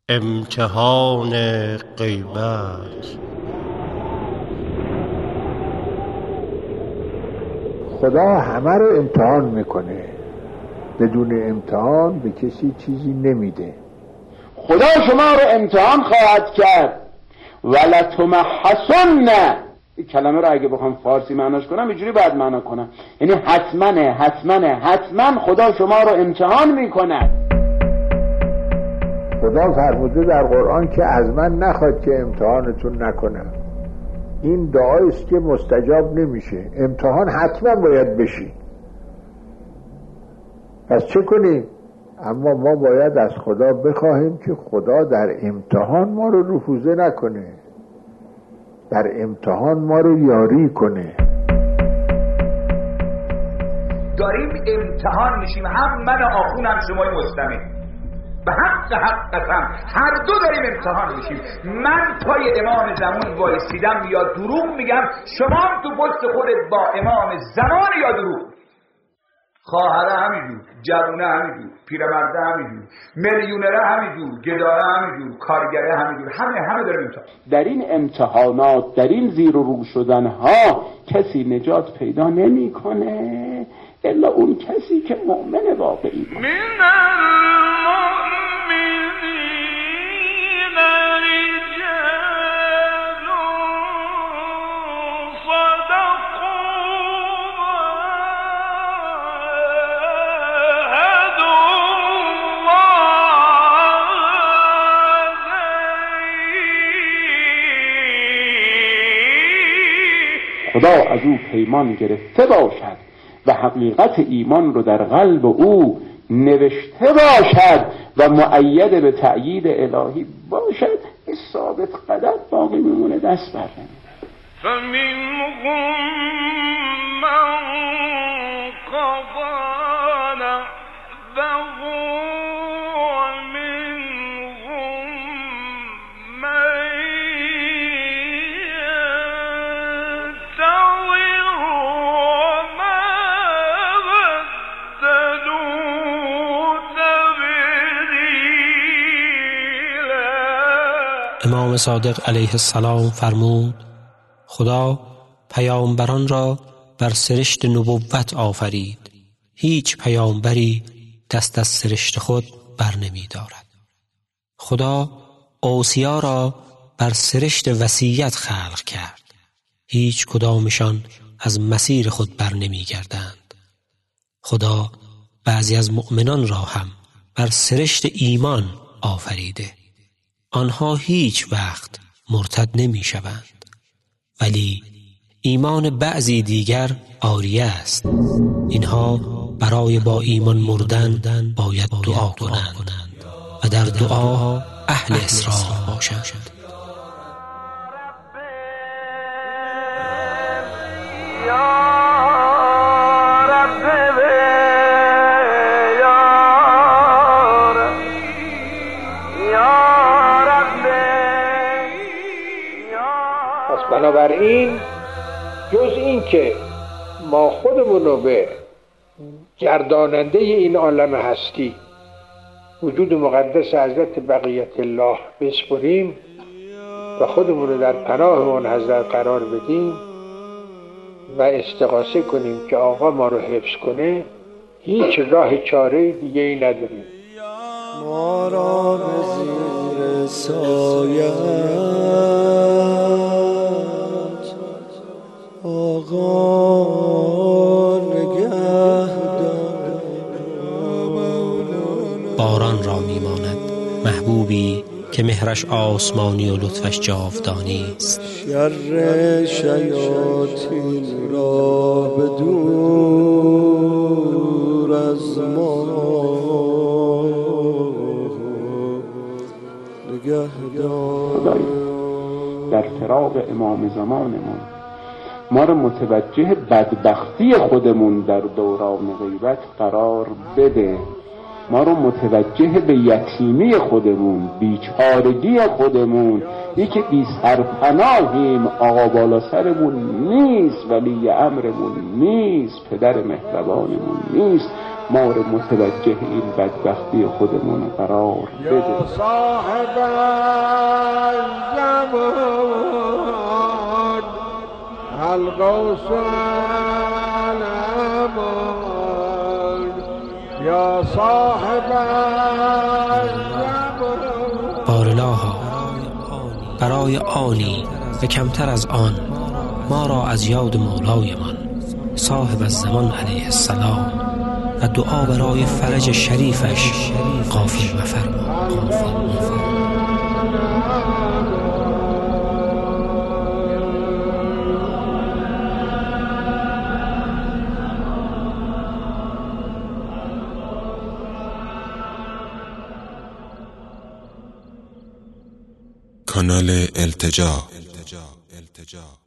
امتحان غیبت. خدا همه رو امتحان میکنه، بدون امتحان به کسی چیزی نمیده. خدا شما رو امتحان خواهد کرد. ولتمحصن، این کلمه رو اگه بخوام فارسی معناش کنم اینجوری باید معنا کنم، یعنی حتما خدا شما رو امتحان میکند. خدا فرموده در قرآن که از من نخواد که امتحانتون نکنم. این دعایی است که مستجاب نمیشه، امتحان حتما باید بشی. پس چه کنیم؟ اما ما باید از خدا بخواهیم که خدا در امتحان ما رو رفوزه نکنه، در امتحان ما رو یاری کنه. داریم امتحان میشیم، هم من آخون هم شمای مستمع، به حق قسم هر دو داریم امتحان میشیم. من پای امام زمان وایسیدم یا دروغ میگم، شما هم تو پشت خودت با امام زمان یا دروغ. خواهره همینجور، جوونه همینجور، پیرمرده همینجور، میلیونره همینجور، گداره همینجور، کارگره همینجور، همه داریم امتحان. در این امتحانات، در این زیر و رو شدن ها کسی نجات پیدا نمیکنه الا اون کسی که مؤمن واقعی باشه. خدا از او پیمان گرفته باشد و حقیقت ایمان رو در قلب او نوشته باشد و مؤید به تأیید الهی باشد، این ثابت قدر باقی میمونه، دست بر نمیده. فمنهم من قضى نحبه امام صادق علیه السلام فرمود: خدا پیامبران را بر سرشت نبوت آفرید، هیچ پیامبری دست از سرشت خود بر نمی دارد. خدا اوصیا را بر سرشت وصیت خلق کرد، هیچ کدامشان از مسیر خود بر نمی گردند. خدا بعضی از مؤمنان را هم بر سرشت ایمان آفریده، آنها هیچ وقت مرتد نمی شوند، ولی ایمان بعضی دیگر عاریه است. اینها برای با ایمان مردن باید دعا کنند و در دعا اهل اصرار باشند. بنابراین جز این که ما خودمون رو به گرداننده این عالم هستی وجود مقدس حضرت بقیت الله بسپریم و خودمون رو در پناه اون حضرت قرار بدیم و استغاثه کنیم که آقا ما رو حفظ کنه، هیچ راه چاره دیگه ای نداریم. ما را به زیر سایه باران را میماند محبوبی که مهرش آسمانی و لطفش جاودانی است. شر شیاطین را به دور از ما نگهدار. در فراق امام زمانمون ما رو متوجه بدبختی خودمون در دوران غیبت قرار بده ما رو متوجه به یتیمی خودمون، بیچارگی خودمون، یکی بی سرپناهیم، آقا بالا سرمون نیست، ولی امرمون نیست، پدر مهربانمون نیست، ما رو متوجه این بدبختی خودمون قرار بده. یا صاحب الزمان الغوث الامان یا صاحب الزمان. بارلاها برای آنی و کمتر از آن ما را از یاد مولایمان صاحب الزمان علیه السلام و دعا برای فرج شریفش غافل مفرما. کانال التجا